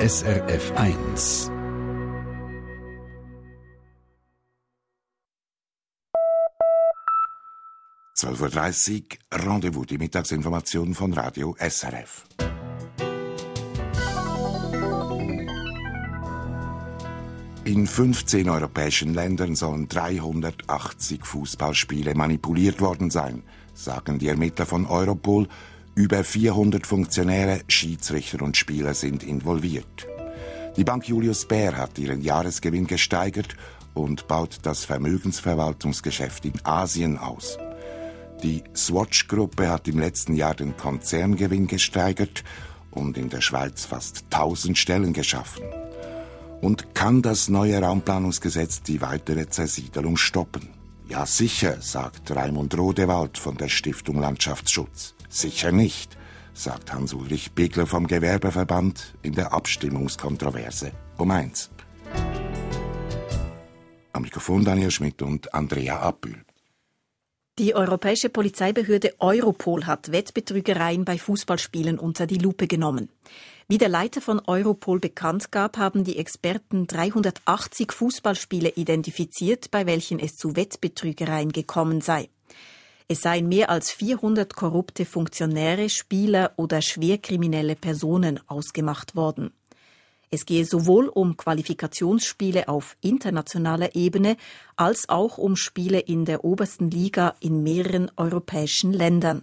SRF 1. (12:30 Uhr) Rendezvous, die Mittagsinformation von Radio SRF. In 15 europäischen Ländern sollen 380 Fußballspiele manipuliert worden sein, sagen die Ermittler von Europol. Über 400 Funktionäre, Schiedsrichter und Spieler sind involviert. Die Bank Julius Baer hat ihren Jahresgewinn gesteigert und baut das Vermögensverwaltungsgeschäft in Asien aus. Die Swatch-Gruppe hat im letzten Jahr den Konzerngewinn gesteigert und in der Schweiz fast 1000 Stellen geschaffen. Und kann das neue Raumplanungsgesetz die weitere Zersiedelung stoppen? Ja, sicher, sagt Raimund Rodewald von der Stiftung Landschaftsschutz. Sicher nicht, sagt Hans-Ulrich Bigler vom Gewerbeverband in der Abstimmungskontroverse um 1. Am Mikrofon Daniel Schmidt und Andrea Abbühl. Die europäische Polizeibehörde Europol hat Wettbetrügereien bei Fußballspielen unter die Lupe genommen. Wie der Leiter von Europol bekannt gab, haben die Experten 380 Fußballspiele identifiziert, bei welchen es zu Wettbetrügereien gekommen sei. Es seien mehr als 400 korrupte Funktionäre, Spieler oder schwerkriminelle Personen ausgemacht worden. Es gehe sowohl um Qualifikationsspiele auf internationaler Ebene als auch um Spiele in der obersten Liga in mehreren europäischen Ländern.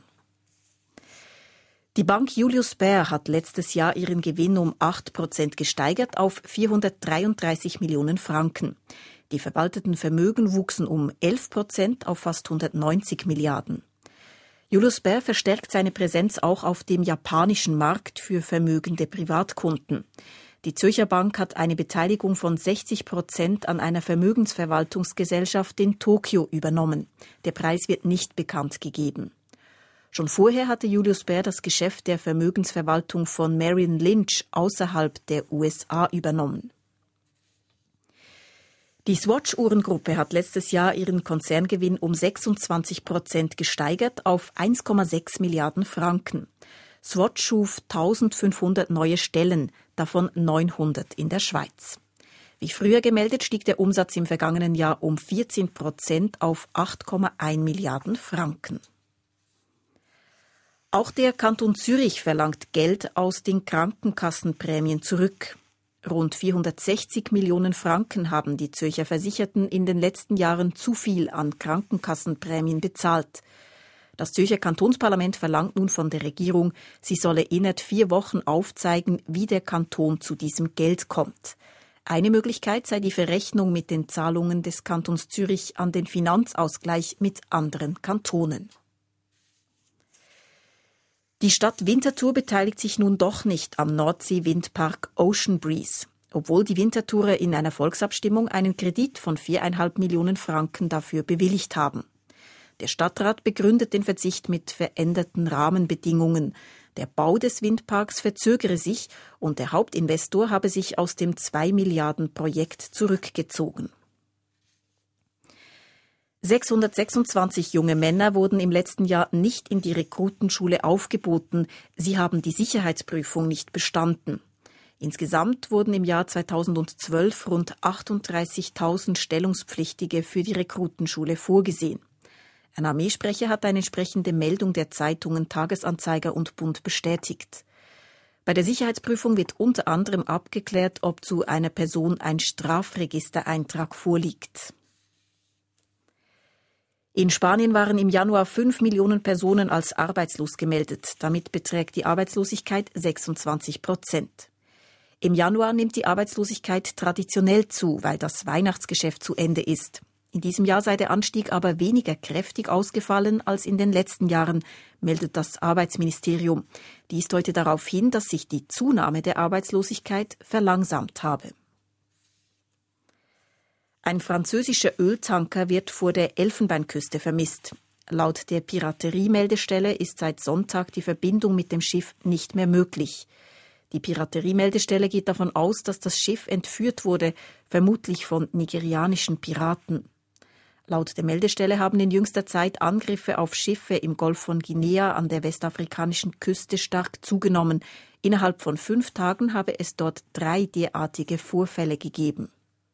Die Bank Julius Baer hat letztes Jahr ihren Gewinn um 8% gesteigert auf 433 Millionen Franken. Die verwalteten Vermögen wuchsen um 11% auf fast 190 Milliarden. Julius Baer verstärkt seine Präsenz auch auf dem japanischen Markt für vermögende Privatkunden. Die Zürcher Bank hat eine Beteiligung von 60% an einer Vermögensverwaltungsgesellschaft in Tokio übernommen. Der Preis wird nicht bekannt gegeben. Schon vorher hatte Julius Baer das Geschäft der Vermögensverwaltung von Merrill Lynch außerhalb der USA übernommen. Die Swatch-Uhrengruppe hat letztes Jahr ihren Konzerngewinn um 26% gesteigert auf 1,6 Milliarden Franken. Swatch schuf 1500 neue Stellen, davon 900 in der Schweiz. Wie früher gemeldet, stieg der Umsatz im vergangenen Jahr um 14% auf 8,1 Milliarden Franken. Auch der Kanton Zürich verlangt Geld aus den Krankenkassenprämien zurück. Rund 460 Millionen Franken haben die Zürcher Versicherten in den letzten Jahren zu viel an Krankenkassenprämien bezahlt. Das Zürcher Kantonsparlament verlangt nun von der Regierung, sie solle innerhalb 4 Wochen aufzeigen, wie der Kanton zu diesem Geld kommt. Eine Möglichkeit sei die Verrechnung mit den Zahlungen des Kantons Zürich an den Finanzausgleich mit anderen Kantonen. Die Stadt Winterthur beteiligt sich nun doch nicht am Nordsee-Windpark Ocean Breeze, obwohl die Winterthurer in einer Volksabstimmung einen Kredit von 4,5 Millionen Franken dafür bewilligt haben. Der Stadtrat begründet den Verzicht mit veränderten Rahmenbedingungen. Der Bau des Windparks verzögere sich und der Hauptinvestor habe sich aus dem 2-Milliarden-Projekt zurückgezogen. 626 junge Männer wurden im letzten Jahr nicht in die Rekrutenschule aufgeboten. Sie haben die Sicherheitsprüfung nicht bestanden. Insgesamt wurden im Jahr 2012 rund 38.000 Stellungspflichtige für die Rekrutenschule vorgesehen. Ein Armeesprecher hat eine entsprechende Meldung der Zeitungen Tagesanzeiger und Bund bestätigt. Bei der Sicherheitsprüfung wird unter anderem abgeklärt, ob zu einer Person ein Strafregistereintrag vorliegt. In Spanien waren im Januar 5 Millionen Personen als arbeitslos gemeldet. Damit beträgt die Arbeitslosigkeit 26%. Im Januar nimmt die Arbeitslosigkeit traditionell zu, weil das Weihnachtsgeschäft zu Ende ist. In diesem Jahr sei der Anstieg aber weniger kräftig ausgefallen als in den letzten Jahren, meldet das Arbeitsministerium. Dies deutet darauf hin, dass sich die Zunahme der Arbeitslosigkeit verlangsamt habe. Ein französischer Öltanker wird vor der Elfenbeinküste vermisst. Laut der Piraterie-Meldestelle ist seit Sonntag die Verbindung mit dem Schiff nicht mehr möglich. Die Piraterie-Meldestelle geht davon aus, dass das Schiff entführt wurde, vermutlich von nigerianischen Piraten. Laut der Meldestelle haben in jüngster Zeit Angriffe auf Schiffe im Golf von Guinea an der westafrikanischen Küste stark zugenommen. Innerhalb von 5 Tagen habe es dort 3 derartige Vorfälle gegeben.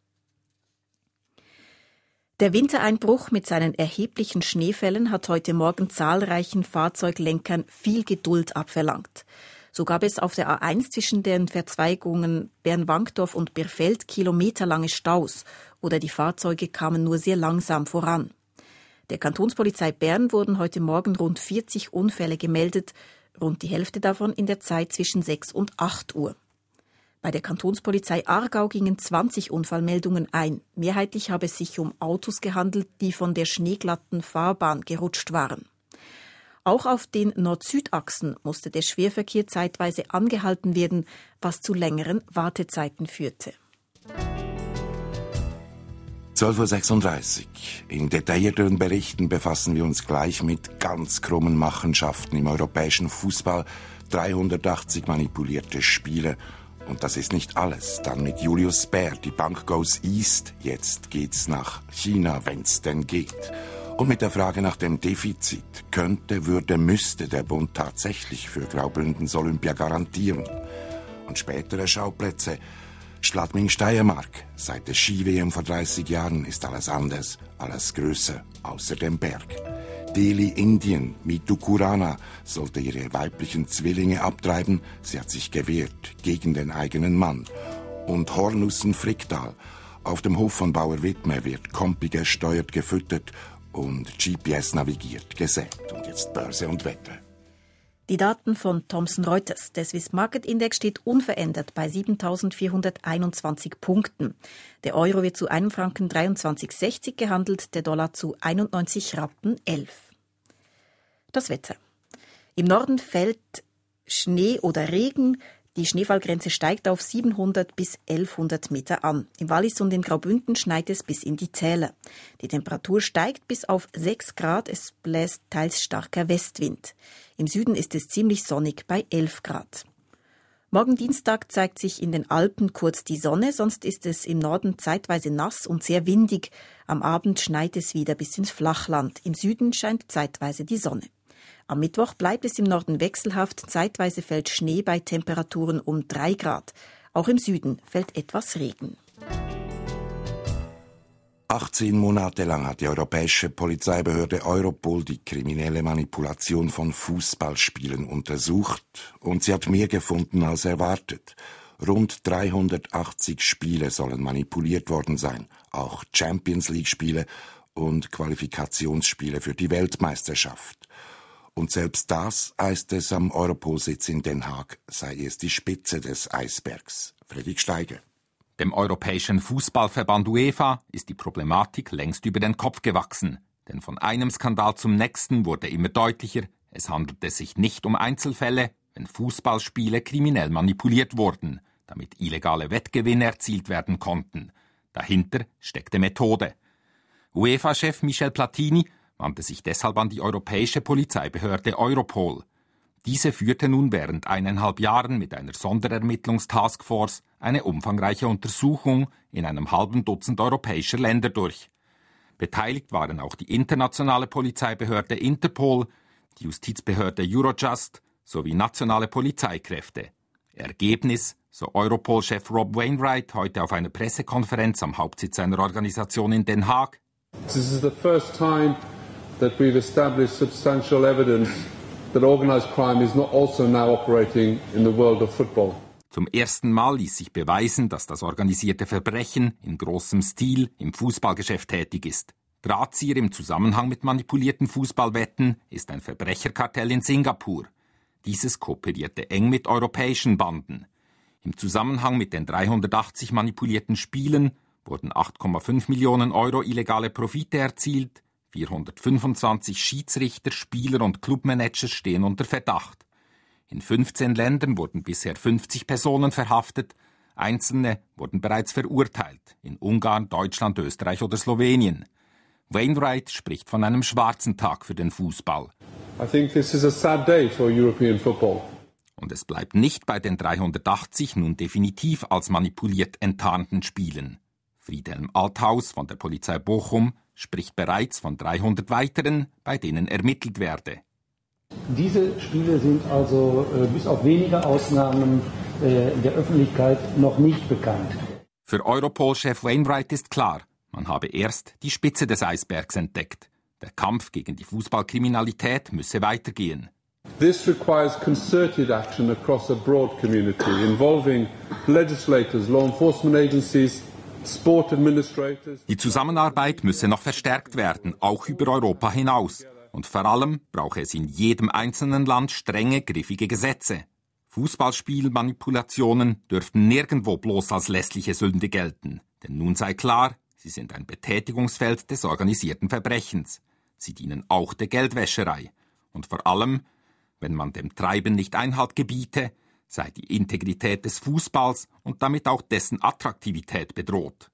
Der Wintereinbruch mit seinen erheblichen Schneefällen hat heute Morgen zahlreichen Fahrzeuglenkern viel Geduld abverlangt. So gab es auf der A1 zwischen den Verzweigungen Bern-Wankdorf und Birfeld kilometerlange Staus oder die Fahrzeuge kamen nur sehr langsam voran. Der Kantonspolizei Bern wurden heute Morgen rund 40 Unfälle gemeldet, rund die Hälfte davon in der Zeit zwischen 6 und 8 Uhr. Bei der Kantonspolizei Aargau gingen 20 Unfallmeldungen ein. Mehrheitlich habe es sich um Autos gehandelt, die von der schneeglatten Fahrbahn gerutscht waren. Auch auf den Nord-Süd-Achsen musste der Schwerverkehr zeitweise angehalten werden, was zu längeren Wartezeiten führte. 12.36 Uhr. In detaillierteren Berichten befassen wir uns gleich mit ganz krummen Machenschaften im europäischen Fußball. 380 manipulierte Spiele. Und das ist nicht alles. Dann mit Julius Baer, die Bank goes east. Jetzt geht's nach China, wenn's denn geht. Und mit der Frage nach dem Defizit. Könnte, würde, müsste der Bund tatsächlich für Graubündens Olympia garantieren? Und spätere Schauplätze. Schladming-Steiermark. Seit der Ski-WM vor 30 Jahren ist alles anders, alles größer, außer dem Berg. Delhi, Indien, Mitu Kurana sollte ihre weiblichen Zwillinge abtreiben. Sie hat sich gewehrt gegen den eigenen Mann. Und Hornussen-Fricktal. Auf dem Hof von Bauer Wittmer wird Kompi gesteuert, gefüttert und GPS navigiert, gesät. Und jetzt Börse und Wetter. Die Daten von Thomson Reuters. Der Swiss Market Index steht unverändert bei 7.421 Punkten. Der Euro wird zu 1,2360 Franken gehandelt, der Dollar zu 91,11 Rappen. Das Wetter. Im Norden fällt Schnee oder Regen. Die Schneefallgrenze steigt auf 700 bis 1100 Meter an. Im Wallis und in Graubünden schneit es bis in die Täler. Die Temperatur steigt bis auf 6 Grad. Es bläst teils starker Westwind. Im Süden ist es ziemlich sonnig bei 11 Grad. Morgen Dienstag zeigt sich in den Alpen kurz die Sonne, sonst ist es im Norden zeitweise nass und sehr windig. Am Abend schneit es wieder bis ins Flachland. Im Süden scheint zeitweise die Sonne. Am Mittwoch bleibt es im Norden wechselhaft, zeitweise fällt Schnee bei Temperaturen um 3 Grad. Auch im Süden fällt etwas Regen. 18 Monate lang hat die europäische Polizeibehörde Europol die kriminelle Manipulation von Fußballspielen untersucht und sie hat mehr gefunden als erwartet. Rund 380 Spiele sollen manipuliert worden sein, auch Champions-League-Spiele und Qualifikationsspiele für die Weltmeisterschaft. Und selbst das, heißt es am Europol-Sitz in Den Haag, sei erst die Spitze des Eisbergs. Fredrik Steiger. Dem Europäischen Fußballverband UEFA ist die Problematik längst über den Kopf gewachsen. Denn von einem Skandal zum nächsten wurde immer deutlicher, es handelte sich nicht um Einzelfälle, wenn Fußballspiele kriminell manipuliert wurden, damit illegale Wettgewinne erzielt werden konnten. Dahinter steckte Methode. UEFA-Chef Michel Platini wandte sich deshalb an die europäische Polizeibehörde Europol. Diese führte nun während 1,5 Jahren mit einer Sonderermittlungstaskforce eine umfangreiche Untersuchung in einem halben Dutzend europäischer Länder durch. Beteiligt waren auch die internationale Polizeibehörde Interpol, die Justizbehörde Eurojust sowie nationale Polizeikräfte. Ergebnis, so Europol-Chef Rob Wainwright heute auf einer Pressekonferenz am Hauptsitz seiner Organisation in Den Haag: This is the first time that we've established substantial evidence that organised crime is not also now operating in the world of football. Zum ersten Mal ließ sich beweisen, dass das organisierte Verbrechen in großem Stil im Fußballgeschäft tätig ist. Drahtzieher im Zusammenhang mit manipulierten Fußballwetten ist ein Verbrecherkartell in Singapur. Dieses kooperierte eng mit europäischen Banden. Im Zusammenhang mit den 380 manipulierten Spielen wurden 8,5 Millionen Euro illegale Profite erzielt. 425 Schiedsrichter, Spieler und Clubmanager stehen unter Verdacht. In 15 Ländern wurden bisher 50 Personen verhaftet. Einzelne wurden bereits verurteilt. In Ungarn, Deutschland, Österreich oder Slowenien. Wainwright spricht von einem schwarzen Tag für den Fußball. I think this is a sad day for European football. Und es bleibt nicht bei den 380 nun definitiv als manipuliert enttarnten Spielen. Friedhelm Althaus von der Polizei Bochum spricht bereits von 300 weiteren, bei denen ermittelt werde. Diese Spiele sind also bis auf wenige Ausnahmen in der Öffentlichkeit noch nicht bekannt. Für Europol-Chef Wainwright ist klar, man habe erst die Spitze des Eisbergs entdeckt. Der Kampf gegen die Fußballkriminalität müsse weitergehen. This requires concerted action across a broad community involving legislators, law enforcement agencies, sport administrators. Die Zusammenarbeit müsse noch verstärkt werden, auch über Europa hinaus. Und vor allem brauche es in jedem einzelnen Land strenge, griffige Gesetze. Fußballspielmanipulationen dürften nirgendwo bloß als lässliche Sünde gelten. Denn nun sei klar, sie sind ein Betätigungsfeld des organisierten Verbrechens. Sie dienen auch der Geldwäscherei. Und vor allem, wenn man dem Treiben nicht Einhalt gebiete, sei die Integrität des Fußballs und damit auch dessen Attraktivität bedroht.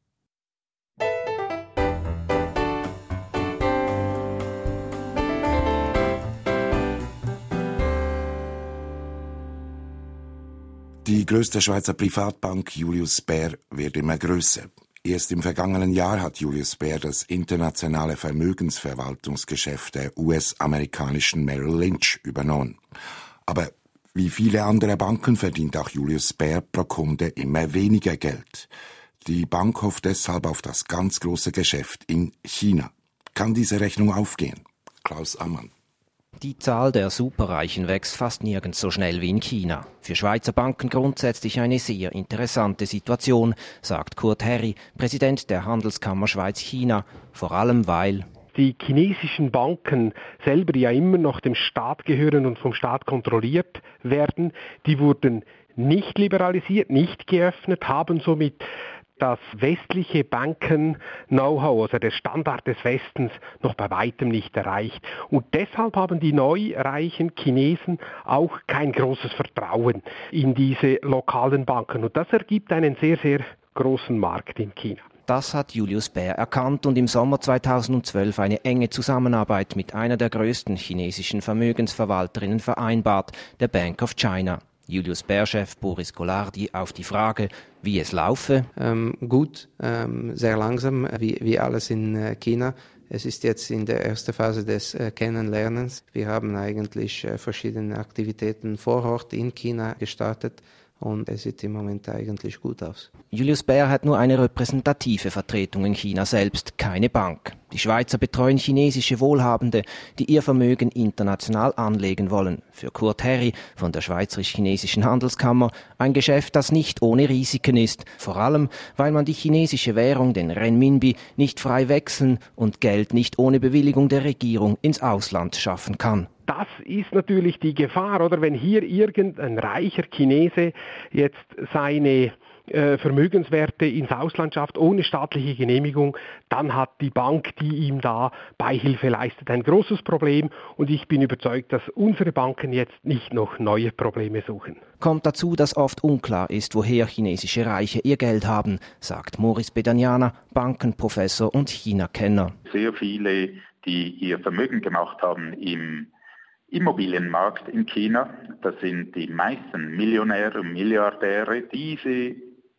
Die größte Schweizer Privatbank Julius Baer wird immer größer. Erst im vergangenen Jahr hat Julius Baer das internationale Vermögensverwaltungsgeschäft der US-amerikanischen Merrill Lynch übernommen. Aber wie viele andere Banken verdient auch Julius Baer pro Kunde immer weniger Geld. Die Bank hofft deshalb auf das ganz große Geschäft in China. Kann diese Rechnung aufgehen? Klaus Ammann. Die Zahl der Superreichen wächst fast nirgends so schnell wie in China. Für Schweizer Banken grundsätzlich eine sehr interessante Situation, sagt Kurt Herri, Präsident der Handelskammer Schweiz-China. Vor allem weil die chinesischen Banken selber ja immer noch dem Staat gehören und vom Staat kontrolliert werden, die wurden nicht liberalisiert, nicht geöffnet, haben somit das westliche Banken-Know-how, also der Standard des Westens, noch bei weitem nicht erreicht. Und deshalb haben die neu reichen Chinesen auch kein großes Vertrauen in diese lokalen Banken. Und das ergibt einen sehr, sehr großen Markt in China. Das hat Julius Baer erkannt und im Sommer 2012 eine enge Zusammenarbeit mit einer der größten chinesischen Vermögensverwalterinnen vereinbart, der Bank of China. Julius Baer-Chef Boris Golardi auf die Frage, wie es laufe. Gut, sehr langsam, wie alles in China. Es ist jetzt in der ersten Phase des Kennenlernens. Wir haben eigentlich verschiedene Aktivitäten vor Ort in China gestartet. Und es sieht im Moment eigentlich gut aus. Julius Baer hat nur eine repräsentative Vertretung in China selbst, keine Bank. Die Schweizer betreuen chinesische Wohlhabende, die ihr Vermögen international anlegen wollen. Für Kurt Herri von der Schweizerisch-Chinesischen Handelskammer ein Geschäft, das nicht ohne Risiken ist. Vor allem, weil man die chinesische Währung, den Renminbi, nicht frei wechseln und Geld nicht ohne Bewilligung der Regierung ins Ausland schaffen kann. Das ist natürlich die Gefahr, oder wenn hier irgendein reicher Chinese jetzt seine Vermögenswerte ins Ausland schafft, ohne staatliche Genehmigung, dann hat die Bank, die ihm da Beihilfe leistet, ein großes Problem. Und ich bin überzeugt, dass unsere Banken jetzt nicht noch neue Probleme suchen. Kommt dazu, dass oft unklar ist, woher chinesische Reiche ihr Geld haben, sagt Moris Bedaniana, Bankenprofessor und China-Kenner. Sehr viele, die ihr Vermögen gemacht haben im Immobilienmarkt in China, das sind die meisten Millionäre und Milliardäre. Diese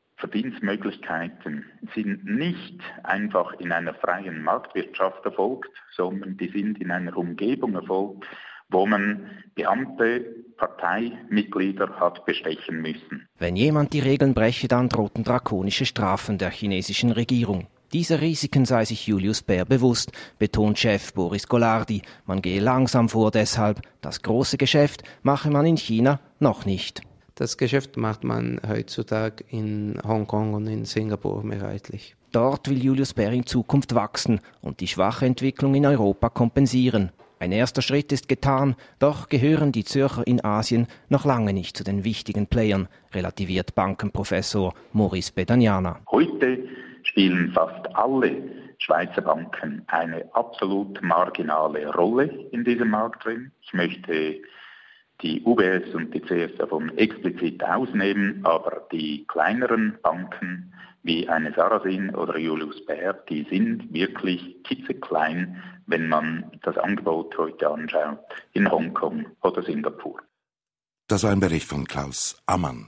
Verdienstmöglichkeiten sind nicht einfach in einer freien Marktwirtschaft erfolgt, sondern die sind in einer Umgebung erfolgt, wo man Beamte, Parteimitglieder hat bestechen müssen. Wenn jemand die Regeln breche, dann drohten drakonische Strafen der chinesischen Regierung. Dieser Risiken sei sich Julius Baer bewusst, betont Chef Boris Golardi. Man gehe langsam vor deshalb. Das große Geschäft mache man in China noch nicht. Das Geschäft macht man heutzutage in Hongkong und in Singapur mehrheitlich. Dort will Julius Baer in Zukunft wachsen und die schwache Entwicklung in Europa kompensieren. Ein erster Schritt ist getan, doch gehören die Zürcher in Asien noch lange nicht zu den wichtigen Playern, relativiert Bankenprofessor Moris Bedaniana. Heute spielen fast alle Schweizer Banken eine absolut marginale Rolle in diesem Markt drin. Ich möchte die UBS und die CS davon explizit ausnehmen, aber die kleineren Banken wie eine Sarasin oder Julius Baer, die sind wirklich klitzeklein, wenn man das Angebot heute anschaut in Hongkong oder Singapur. Das war ein Bericht von Klaus Ammann.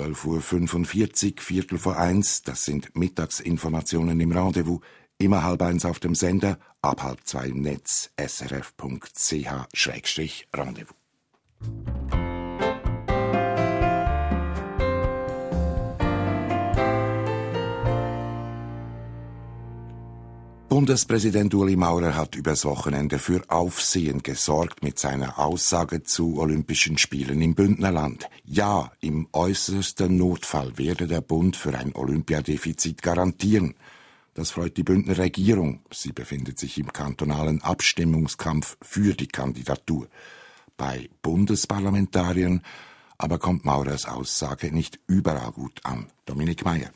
12:45 Uhr, 1:15, das sind Mittagsinformationen im Rendezvous. Immer 12:30 auf dem Sender, ab 2:30 im Netz, srf.ch/Rendezvous. Bundespräsident Ueli Maurer hat übers Wochenende für Aufsehen gesorgt mit seiner Aussage zu Olympischen Spielen im Bündnerland. Ja, im äußersten Notfall werde der Bund für ein Olympiadefizit garantieren. Das freut die Bündner Regierung. Sie befindet sich im kantonalen Abstimmungskampf für die Kandidatur. Bei Bundesparlamentariern aber kommt Maurers Aussage nicht überall gut an. Dominik Meier.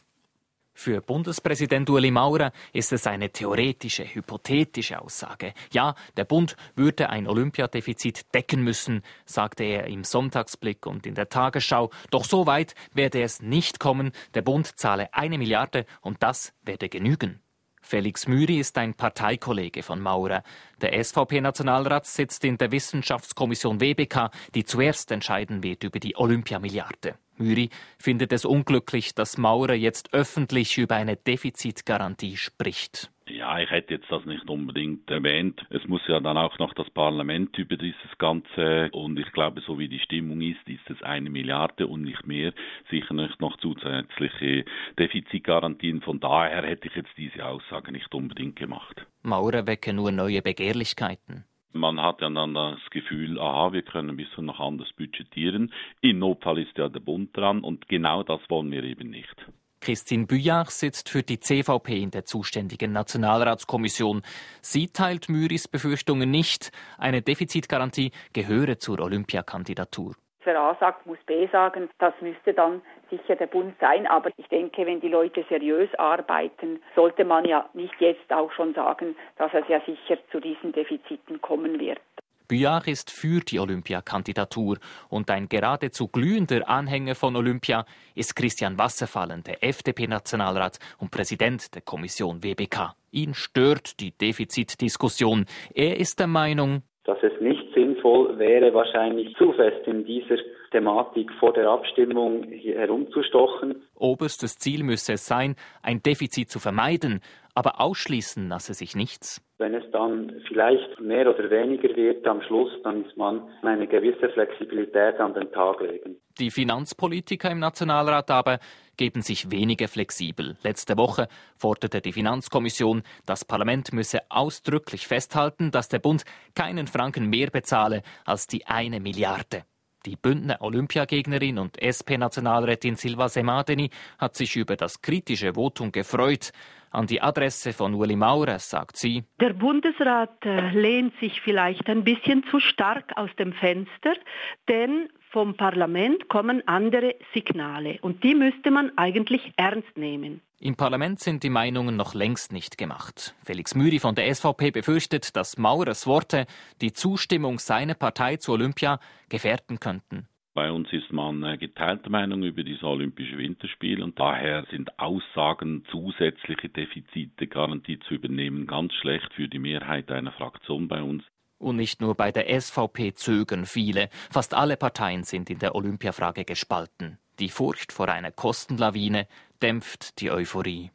Für Bundespräsident Ueli Maurer ist es eine theoretische, hypothetische Aussage. Ja, der Bund würde ein Olympiadefizit decken müssen, sagte er im Sonntagsblick und in der Tagesschau. Doch so weit werde es nicht kommen. Der Bund zahle 1 Milliarde und das werde genügen. Felix Müri ist ein Parteikollege von Maurer. Der SVP-Nationalrat sitzt in der Wissenschaftskommission WBK, die zuerst entscheiden wird über die Olympiamilliarde. Müri findet es unglücklich, dass Maurer jetzt öffentlich über eine Defizitgarantie spricht. Ja, ich hätte jetzt das nicht unbedingt erwähnt. Es muss ja dann auch noch das Parlament über dieses Ganze und ich glaube, so wie die Stimmung ist es 1 Milliarde und nicht mehr. Sicher nicht noch zusätzliche Defizitgarantien. Von daher hätte ich jetzt diese Aussage nicht unbedingt gemacht. Maurer wecke nur neue Begehrlichkeiten. Man hat ja dann das Gefühl, wir können ein bisschen noch anders budgetieren. Im Notfall ist ja der Bund dran und genau das wollen wir eben nicht. Christine Büyach sitzt für die CVP in der zuständigen Nationalratskommission. Sie teilt Müris Befürchtungen nicht. Eine Defizitgarantie gehöre zur Olympiakandidatur. Wer A sagt, muss B sagen. Das müsste dann sicher der Bund sein. Aber ich denke, wenn die Leute seriös arbeiten, sollte man ja nicht jetzt auch schon sagen, dass es ja sicher zu diesen Defiziten kommen wird. Büyach ist für die Olympiakandidatur und ein geradezu glühender Anhänger von Olympia ist Christian Wasserfallen, der FDP-Nationalrat und Präsident der Kommission WBK. Ihn stört die Defizitdiskussion. Er ist der Meinung, dass es nicht sinnvoll wäre, wahrscheinlich zu fest in dieser Thematik vor der Abstimmung herumzustochen. Oberstes Ziel müsse es sein, ein Defizit zu vermeiden, aber ausschließen lasse sich nichts. Wenn es dann vielleicht mehr oder weniger wird am Schluss, dann muss man eine gewisse Flexibilität an den Tag legen. Die Finanzpolitiker im Nationalrat aber geben sich weniger flexibel. Letzte Woche forderte die Finanzkommission, das Parlament müsse ausdrücklich festhalten, dass der Bund keinen Franken mehr bezahle als die 1 Milliarde. Die Bündner Olympiagegnerin und SP-Nationalrätin Silva Semadeni hat sich über das kritische Votum gefreut. An die Adresse von Ueli Maurer sagt sie: Der Bundesrat lehnt sich vielleicht ein bisschen zu stark aus dem Fenster, denn vom Parlament kommen andere Signale und die müsste man eigentlich ernst nehmen. Im Parlament sind die Meinungen noch längst nicht gemacht. Felix Müri von der SVP befürchtet, dass Maurers Worte die Zustimmung seiner Partei zu Olympia gefährden könnten. Bei uns ist man geteilter Meinung über diese Olympischen Winterspiele und daher sind Aussagen, zusätzliche Defizite, Garantie zu übernehmen, ganz schlecht für die Mehrheit einer Fraktion bei uns. Und nicht nur bei der SVP zögern viele. Fast alle Parteien sind in der Olympiafrage gespalten. Die Furcht vor einer Kostenlawine dämpft die Euphorie.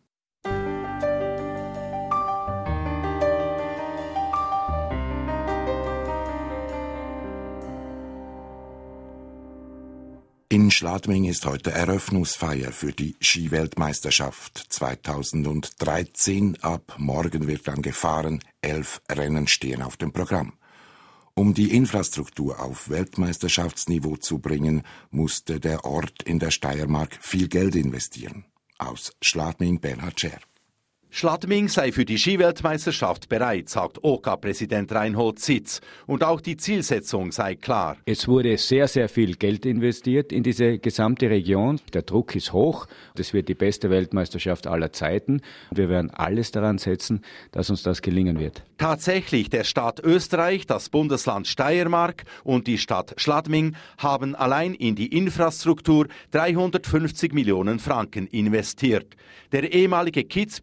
In Schladming ist heute Eröffnungsfeier für die Skiweltmeisterschaft 2013. Ab morgen wird dann gefahren. 11 Rennen stehen auf dem Programm. Um die Infrastruktur auf Weltmeisterschaftsniveau zu bringen, musste der Ort in der Steiermark viel Geld investieren. Aus Schladming Bernhard Scher. Schladming sei für die Skiweltmeisterschaft bereit, sagt OK-Präsident Reinhold Sitz. Und auch die Zielsetzung sei klar. Es wurde sehr, sehr viel Geld investiert in diese gesamte Region. Der Druck ist hoch. Das wird die beste Weltmeisterschaft aller Zeiten. Wir werden alles daran setzen, dass uns das gelingen wird. Tatsächlich, der Staat Österreich, das Bundesland Steiermark und die Stadt Schladming haben allein in die Infrastruktur 350 Millionen Franken investiert. Der ehemalige Kitzbühel-Sieger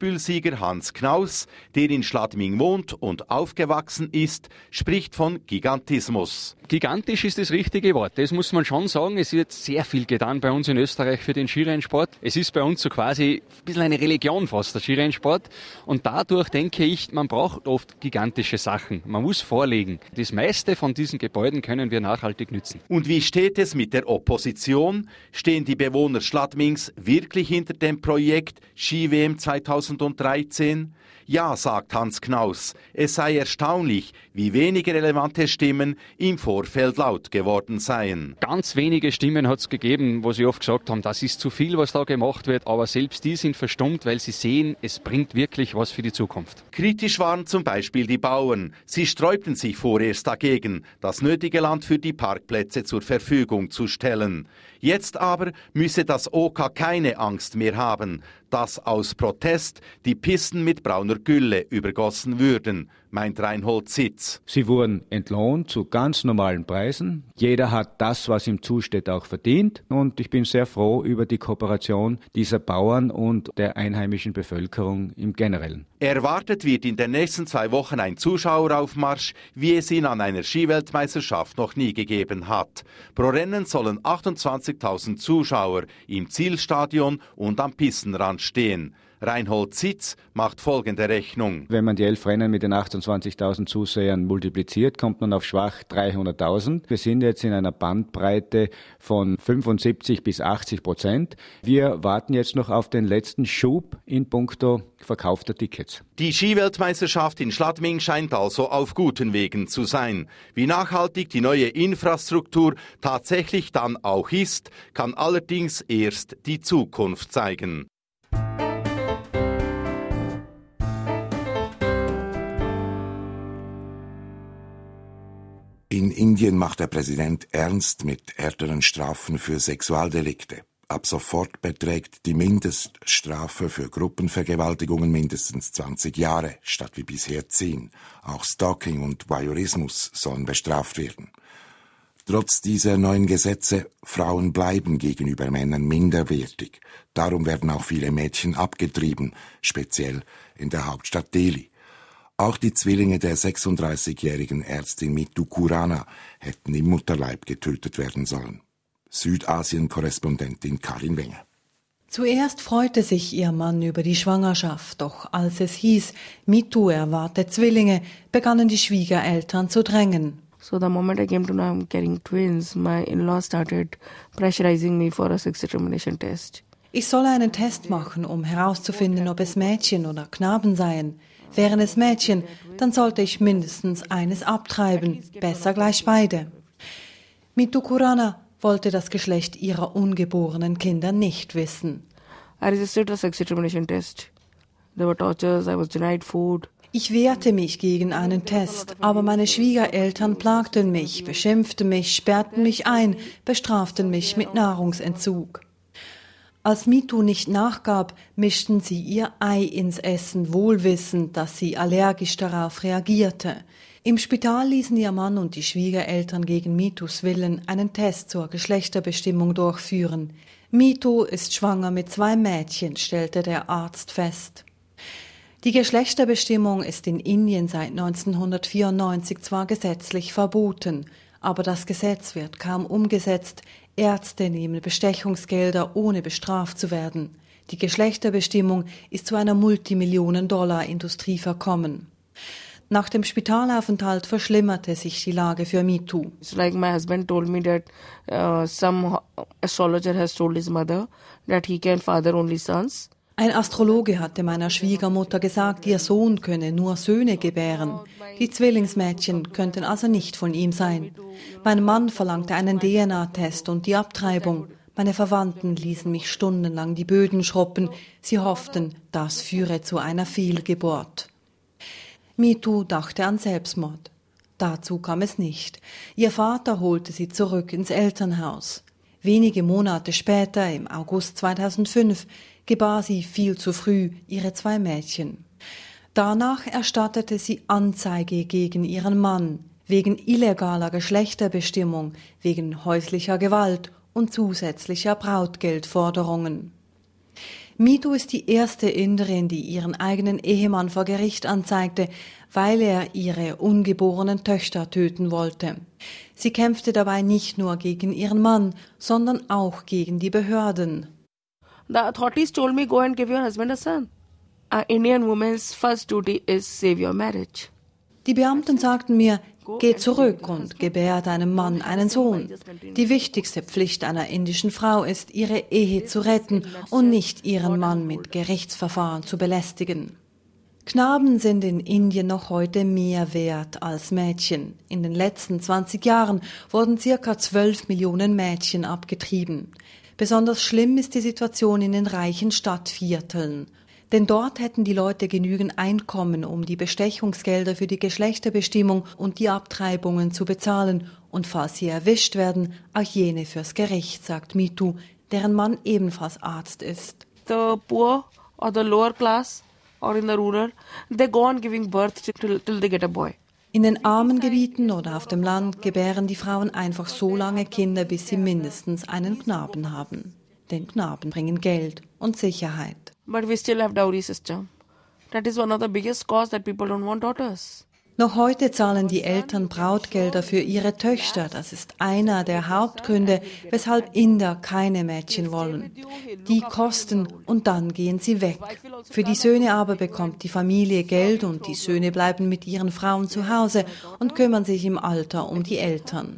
Schwieger Hans Knaus, der in Schladming wohnt und aufgewachsen ist, spricht von Gigantismus. Gigantisch ist das richtige Wort. Das muss man schon sagen. Es wird sehr viel getan bei uns in Österreich für den Skirennsport. Es ist bei uns so quasi ein bisschen eine Religion fast, der Skirennsport. Und dadurch denke ich, man braucht oft gigantische Sachen. Man muss vorlegen. Das meiste von diesen Gebäuden können wir nachhaltig nützen. Und wie steht es mit der Opposition? Stehen die Bewohner Schladmings wirklich hinter dem Projekt Ski-WM 2013? Ja, sagt Hans Knaus, es sei erstaunlich, wie wenige relevante Stimmen im Vorfeld laut geworden seien. Ganz wenige Stimmen hat es gegeben, wo sie oft gesagt haben, das ist zu viel, was da gemacht wird, aber selbst die sind verstummt, weil sie sehen, es bringt wirklich was für die Zukunft. Kritisch waren zum Beispiel die Bauern. Sie sträubten sich vorerst dagegen, das nötige Land für die Parkplätze zur Verfügung zu stellen. Jetzt aber müsse das OK keine Angst mehr haben, dass aus Protest die Pisten mit brauner Gülle übergossen würden, meint Reinhold Zitz. Sie wurden entlohnt zu ganz normalen Preisen. Jeder hat das, was ihm zusteht, auch verdient. Und ich bin sehr froh über die Kooperation dieser Bauern und der einheimischen Bevölkerung im Generellen. Erwartet wird in den nächsten 2 Wochen ein Zuschaueraufmarsch, wie es ihn an einer Skiweltmeisterschaft noch nie gegeben hat. Pro Rennen sollen 28.000 Zuschauer im Zielstadion und am Pistenrand stehen. Reinhold Zitz macht folgende Rechnung. Wenn man die 11 Rennen mit den 28.000 Zusehern multipliziert, kommt man auf schwach 300.000. Wir sind jetzt in einer Bandbreite von 75 bis 80%. Wir warten jetzt noch auf den letzten Schub in puncto verkaufter Tickets. Die Skiweltmeisterschaft in Schladming scheint also auf guten Wegen zu sein. Wie nachhaltig die neue Infrastruktur tatsächlich dann auch ist, kann allerdings erst die Zukunft zeigen. In Indien macht der Präsident ernst mit härteren Strafen für Sexualdelikte. Ab sofort beträgt die Mindeststrafe für Gruppenvergewaltigungen mindestens 20 Jahre, statt wie bisher 10. Auch Stalking und Voyeurismus sollen bestraft werden. Trotz dieser neuen Gesetze, Frauen bleiben gegenüber Männern minderwertig. Darum werden auch viele Mädchen abgetrieben, speziell in der Hauptstadt Delhi. Auch die Zwillinge der 36-jährigen Ärztin Mitu Khurana hätten im Mutterleib getötet werden sollen. Südasien-Korrespondentin Karin Wenger. Zuerst freute sich ihr Mann über die Schwangerschaft, doch als es hieß, Mitu erwarte Zwillinge, begannen die Schwiegereltern zu drängen. So the moment I came to know I'm carrying twins, my in-laws started pressurizing me for a sex determination test. Ich solle einen Test machen, um herauszufinden, ob es Mädchen oder Knaben seien. Wären es Mädchen, dann sollte ich mindestens eines abtreiben, besser gleich beide. Mitu Khurana wollte das Geschlecht ihrer ungeborenen Kinder nicht wissen. I resisted the sex determination test. There were tortures, I was denied food. Ich wehrte mich gegen einen Test, aber meine Schwiegereltern plagten mich, beschimpften mich, sperrten mich ein, bestraften mich mit Nahrungsentzug. Als Mitu nicht nachgab, mischten sie ihr Ei ins Essen, wohlwissend, dass sie allergisch darauf reagierte. Im Spital ließen ihr Mann und die Schwiegereltern gegen Mitus Willen einen Test zur Geschlechterbestimmung durchführen. Mitu ist schwanger mit 2 Mädchen, stellte der Arzt fest. Die Geschlechterbestimmung ist in Indien seit 1994 zwar gesetzlich verboten, aber das Gesetz wird kaum umgesetzt. Ärzte nehmen Bestechungsgelder, ohne bestraft zu werden. Die Geschlechterbestimmung ist zu einer Multimillionen-Dollar-Industrie verkommen. Nach dem Spitalaufenthalt verschlimmerte sich die Lage für Mitu. It's like my husband told me that some astrologer has told his mother that he can father only sons. Ein Astrologe hatte meiner Schwiegermutter gesagt, ihr Sohn könne nur Söhne gebären. Die Zwillingsmädchen könnten also nicht von ihm sein. Mein Mann verlangte einen DNA-Test und die Abtreibung. Meine Verwandten ließen mich stundenlang die Böden schruppen. Sie hofften, das führe zu einer Fehlgeburt. Mitu dachte an Selbstmord. Dazu kam es nicht. Ihr Vater holte sie zurück ins Elternhaus. Wenige Monate später, im August 2005, gebar sie viel zu früh ihre 2 Mädchen. Danach erstattete sie Anzeige gegen ihren Mann, wegen illegaler Geschlechterbestimmung, wegen häuslicher Gewalt und zusätzlicher Brautgeldforderungen. Mitu ist die erste Inderin, die ihren eigenen Ehemann vor Gericht anzeigte, weil er ihre ungeborenen Töchter töten wollte. Sie kämpfte dabei nicht nur gegen ihren Mann, sondern auch gegen die Behörden. The authorities told me, go and give your husband a son. An Indian woman's first duty is save your marriage. Die Beamten sagten mir, geh zurück und gebär deinem Mann einen Sohn. Die wichtigste Pflicht einer indischen Frau ist, ihre Ehe zu retten und nicht ihren Mann mit Gerichtsverfahren zu belästigen. Knaben sind in Indien noch heute mehr wert als Mädchen. In den letzten 20 Jahren wurden ca. 12 Millionen Mädchen abgetrieben. Besonders schlimm ist die Situation in den reichen Stadtvierteln. Denn dort hätten die Leute genügend Einkommen, um die Bestechungsgelder für die Geschlechterbestimmung und die Abtreibungen zu bezahlen. Und falls sie erwischt werden, auch jene fürs Gericht, sagt Mitu, deren Mann ebenfalls Arzt ist. The poor or the lower class or in the rural, they go on giving birth till they get a boy. In den armen Gebieten oder auf dem Land gebären die Frauen einfach so lange Kinder, bis sie mindestens einen Knaben haben. Denn Knaben bringen Geld und Sicherheit. But we still have dowry system. That is one of the biggest cause that people don't want daughters. Noch heute zahlen die Eltern Brautgelder für ihre Töchter. Das ist einer der Hauptgründe, weshalb Inder keine Mädchen wollen. Die kosten und dann gehen sie weg. Für die Söhne aber bekommt die Familie Geld und die Söhne bleiben mit ihren Frauen zu Hause und kümmern sich im Alter um die Eltern.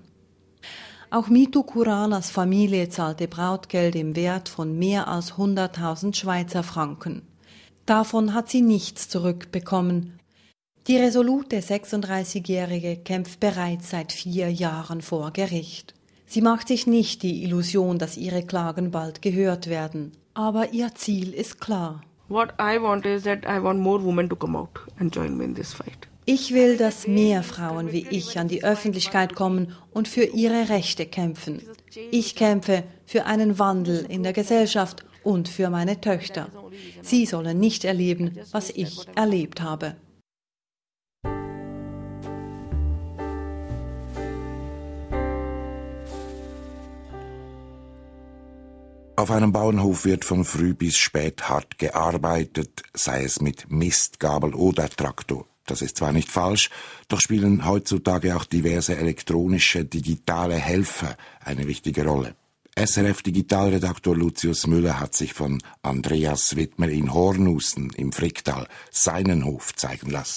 Auch Mitu Kuranas Familie zahlte Brautgeld im Wert von mehr als 100.000 Schweizer Franken. Davon hat sie nichts zurückbekommen. Die resolute 36-Jährige kämpft bereits seit 4 Jahren vor Gericht. Sie macht sich nicht die Illusion, dass ihre Klagen bald gehört werden. Aber ihr Ziel ist klar. What I want is that I want more women to come out and join me in this fight. Ich will, dass mehr Frauen wie ich an die Öffentlichkeit kommen und für ihre Rechte kämpfen. Ich kämpfe für einen Wandel in der Gesellschaft und für meine Töchter. Sie sollen nicht erleben, was ich erlebt habe. Auf einem Bauernhof wird von früh bis spät hart gearbeitet, sei es mit Mist, Gabel oder Traktor. Das ist zwar nicht falsch, doch spielen heutzutage auch diverse elektronische, digitale Helfer eine wichtige Rolle. SRF-Digitalredaktor Lucius Müller hat sich von Andreas Wittmer in Hornussen im Fricktal seinen Hof zeigen lassen.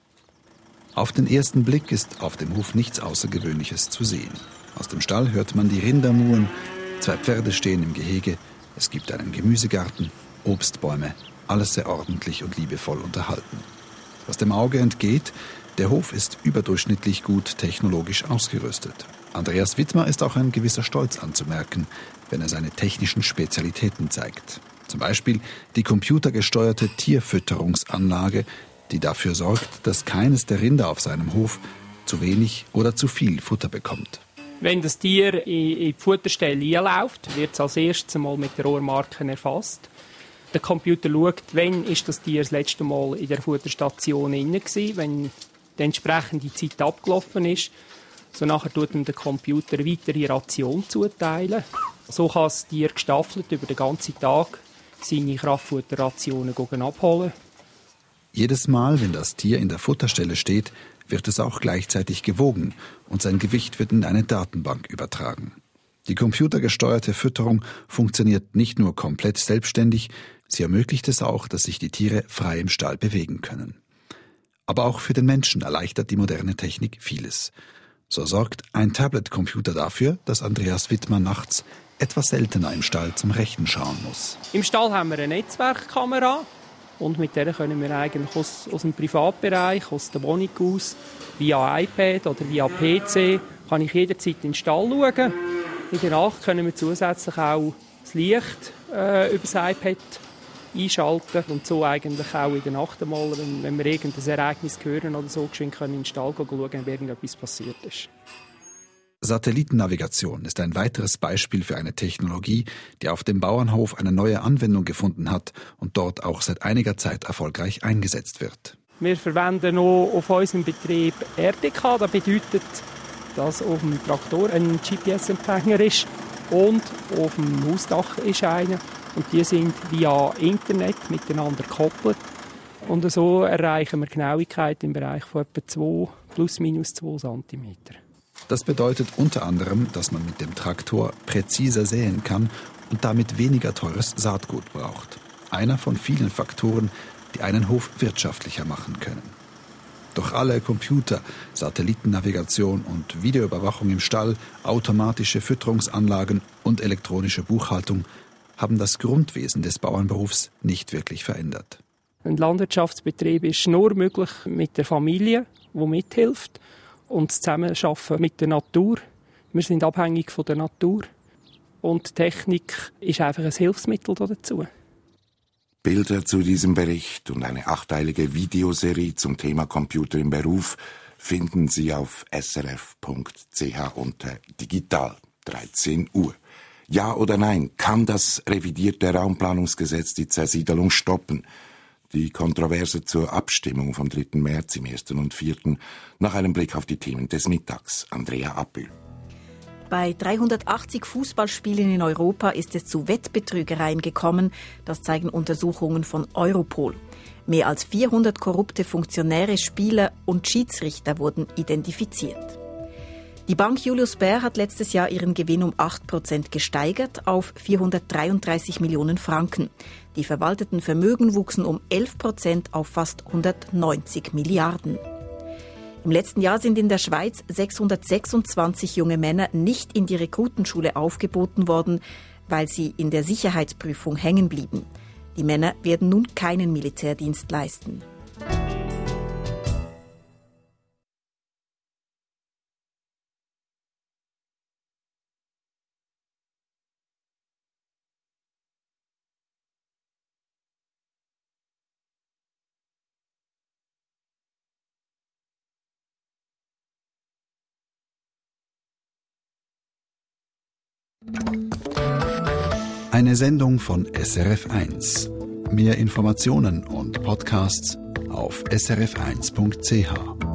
Auf den ersten Blick ist auf dem Hof nichts Außergewöhnliches zu sehen. Aus dem Stall hört man die Rinder muhen, 2 Pferde stehen im Gehege, es gibt einen Gemüsegarten, Obstbäume, alles sehr ordentlich und liebevoll unterhalten. Was dem Auge entgeht, der Hof ist überdurchschnittlich gut technologisch ausgerüstet. Andreas Wittmer ist auch ein gewisser Stolz anzumerken, wenn er seine technischen Spezialitäten zeigt. Zum Beispiel die computergesteuerte Tierfütterungsanlage, die dafür sorgt, dass keines der Rinder auf seinem Hof zu wenig oder zu viel Futter bekommt. Wenn das Tier in die Futterstelle einläuft, wird es als erstes einmal mit der Ohrmarke erfasst. Der Computer schaut, wann ist das Tier das letzte Mal in der Futterstation drin war, wenn die entsprechende Zeit abgelaufen ist. So nachher tut ihm der Computer eine weitere Ration zuteilen. So kann das Tier gestaffelt über den ganzen Tag seine Kraftfutterrationen abholen. Jedes Mal, wenn das Tier in der Futterstelle steht, wird es auch gleichzeitig gewogen und sein Gewicht wird in eine Datenbank übertragen. Die computergesteuerte Fütterung funktioniert nicht nur komplett selbstständig, sie ermöglicht es auch, dass sich die Tiere frei im Stall bewegen können. Aber auch für den Menschen erleichtert die moderne Technik vieles. So sorgt ein Tablet-Computer dafür, dass Andreas Wittmer nachts etwas seltener im Stall zum Rechten schauen muss. Im Stall haben wir eine Netzwerkkamera und mit der können wir eigentlich aus dem Privatbereich, aus der Wohnung aus, via iPad oder via PC, kann ich jederzeit in den Stall schauen. In der Nacht können wir zusätzlich auch das Licht über das iPad einschalten und so eigentlich auch in der Nacht einmal, wenn wir irgendein Ereignis hören oder so, können in den Stall schauen, ob irgendetwas passiert ist. Satellitennavigation ist ein weiteres Beispiel für eine Technologie, die auf dem Bauernhof eine neue Anwendung gefunden hat und dort auch seit einiger Zeit erfolgreich eingesetzt wird. Wir verwenden auch auf unserem Betrieb RDK. Das bedeutet, dass auf dem Traktor ein GPS-Empfänger ist und auf dem Hausdach ist einer. und die sind via Internet miteinander gekoppelt. Und so erreichen wir Genauigkeit im Bereich von etwa 2 ± 2 cm. Das bedeutet unter anderem, dass man mit dem Traktor präziser säen kann und damit weniger teures Saatgut braucht. Einer von vielen Faktoren, die einen Hof wirtschaftlicher machen können. Doch alle Computer, Satellitennavigation und Videoüberwachung im Stall, automatische Fütterungsanlagen und elektronische Buchhaltung haben das Grundwesen des Bauernberufs nicht wirklich verändert. Ein Landwirtschaftsbetrieb ist nur möglich mit der Familie, die mithilft, und das Zusammenarbeiten mit der Natur. Wir sind abhängig von der Natur und die Technik ist einfach ein Hilfsmittel dazu. Bilder zu diesem Bericht und eine 8-teilige Videoserie zum Thema Computer im Beruf finden Sie auf srf.ch unter Digital 13 Uhr. Ja oder nein, kann das revidierte Raumplanungsgesetz die Zersiedelung stoppen? Die Kontroverse zur Abstimmung vom 3. März im 1. und 4. nach einem Blick auf die Themen des Mittags. Andrea Appel. Bei 380 Fußballspielen in Europa ist es zu Wettbetrügereien gekommen. Das zeigen Untersuchungen von Europol. Mehr als 400 korrupte Funktionäre, Spieler und Schiedsrichter wurden identifiziert. Die Bank Julius Baer hat letztes Jahr ihren Gewinn um 8% gesteigert auf 433 Millionen Franken. Die verwalteten Vermögen wuchsen um 11% auf fast 190 Milliarden. Im letzten Jahr sind in der Schweiz 626 junge Männer nicht in die Rekrutenschule aufgeboten worden, weil sie in der Sicherheitsprüfung hängen blieben. Die Männer werden nun keinen Militärdienst leisten. Eine Sendung von SRF1. Mehr Informationen und Podcasts auf srf1.ch.